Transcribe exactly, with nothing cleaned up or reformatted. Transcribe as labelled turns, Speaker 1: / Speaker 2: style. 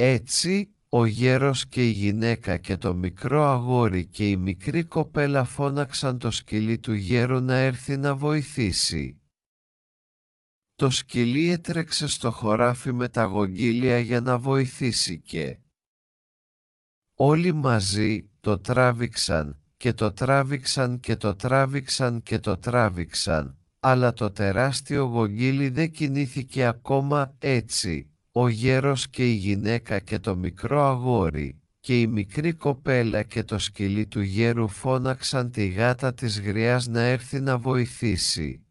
Speaker 1: Έτσι, ο γέρος και η γυναίκα και το μικρό αγόρι και η μικρή κοπέλα φώναξαν το σκυλί του γέρου να έρθει να βοηθήσει. Το σκυλί έτρεξε στο χωράφι με τα γογγύλια για να βοηθήσει και όλοι μαζί το τράβηξαν και το τράβηξαν και το τράβηξαν και το τράβηξαν, αλλά το τεράστιο γογγύλι δεν κινήθηκε ακόμα. Έτσι. Ο γέρος και η γυναίκα και το μικρό αγόρι και η μικρή κοπέλα και το σκυλί του γέρου φώναξαν τη γάτα της γριάς να έρθει να βοηθήσει.